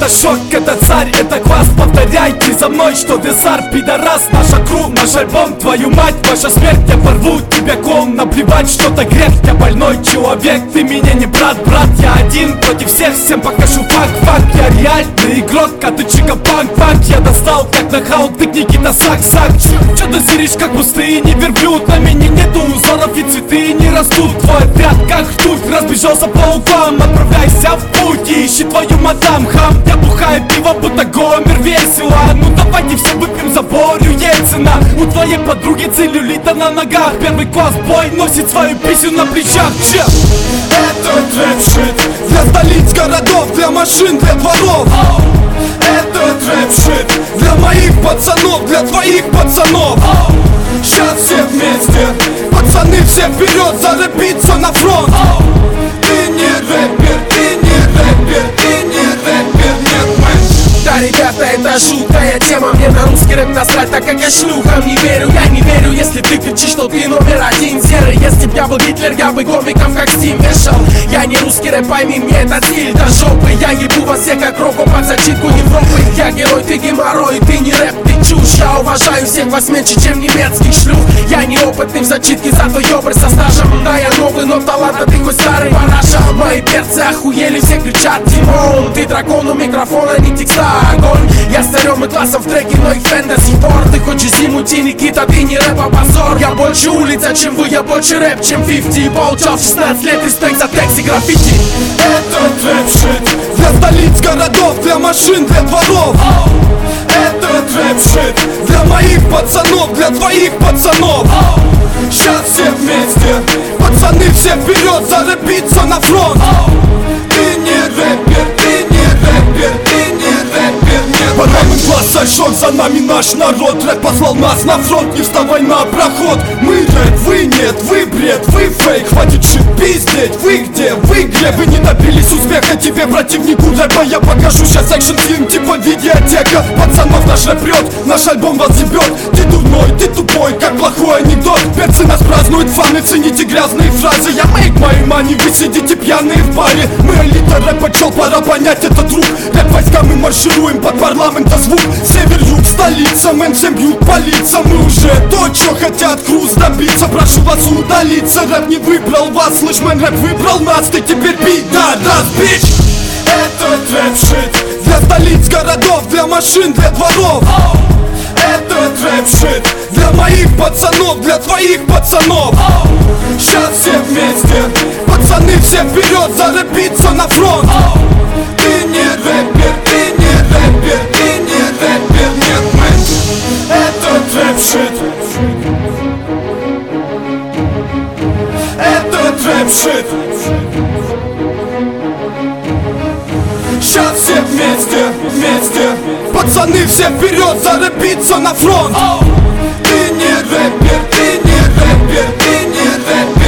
это шок, это царь, это класс. Повторяйте за мной, что Десар пидорас. Наша кру, наш альбом, твою мать, ваша смерть. Я порву тебя клоун, наплевать, что-то грех. Я больной человек, ты меня не брат, брат. Я один против всех, всем покажу факт. Я реальный игрок, а ты чика-панк. Я достал, как нокаут, ты Никита Сак. Чё ты зыришь, как пустыни верблюд? На меня нету узоров и цветы не растут. Твой отряд, как ртуть, разбежался по углам. Отправляйся в путь и ищи твою мадам, хам. Я бухаю пиво, будто Гомер весело. Ну давайте все выпьем за Борю Ельцина. У твоей подруги целлюлита на ногах. Первый класс бой носит свою писю на плечах. Это трэп-шит для столиц городов, для машин, для дворов. Это трэп-шит для моих пацанов, для твоих пацанов. Сейчас все вместе, пацаны, все вперед, зарэпиться на фронт. Ты не рэпер, ты не рэпер, ты не рэпер, нет, мэн. Да, ребята, это жуткая тема. Мне на русский рэп насрать, так как я шлюхам не верю. Я не верю, если ты кричишь, что ты номер один серый. Если б я был Гитлер, я бы комиком как Стим вешал. Я не русский рэп, пойми, мне этот стиль до жопы. Я ебу вас всех как року под зачитку Европы. Я герой, ты геморрой, ты не рэп, ты чушь. Я уважаю всех вас меньше, чем немецких шлюх. Я неопытный в зачитке, зато ёбры со стажем. Да, я новый, но талант, а ты хоть старый параша. Мои перцы охуели, все кричат Димон. Ты дракон у микрофона, не текста, огонь. Я с царем и классом в треке, но их фэн до сих пор. Ты хочешь зиму, Никита, ты не рэп, а позор. Я больше улица, чем вы, я больше рэп, чем 50. Получал в 16 лет респект за текст и граффити. Это трэп-шит для столиц городов, для машин, для дворов. Это трэп-шит для моих пацанов, для твоих пацанов. Сейчас все вместе, пацаны, все вперед, зарэпиться на фронт. Ты не рэпер, ты не рэпер, ты не рэпер, нет. Парламент глаз сожжен, за нами наш народ. Рэп послал нас на фронт, не вставай на проход. Мы рэп, вы нет, вы бред, вы фейк. Хватит шит пиздеть, вы где, в игре. Вы не добились успеха, тебе противнику рэпа. Я покажу сейчас экшн-фильм типа видеотека. Пацанов наш рэп прет, наш альбом вас ебет. Ты дурной, ты тупой, как плохой анекдот. Перцы нас празднуют, фаны, цените грязные фразы. Я make my money, вы сидите пьяные в баре. Мы элита рэпа, чел, пора понять этот рук. Рэп войска, мы маршируем под парламента звук. Север-юг, столица, мэн, всем бьют по лицам. Мы уже то, чё хотят круз добиться. Прошу вас удалиться, рэп не выбрал вас. Слышь, мэн, рэп выбрал нас, ты теперь пидорас, бич. Это трэп-шит для столиц городов, для машин, для дворов. Это трэп-шит для моих пацанов, для твоих пацанов. Сейчас все вместе, пацаны, все вперед, зарэпиться на фронт. Ты не рэпер, ты не рэпер, ты не рэпер, нет, мэн. Это трэп-шит. Это трэп-шит. Сейчас все вместе, вместе, пацаны, все вперед, зарэпиться на фронт. Ты не рэпер, ты не рэпер, ты не рэпер.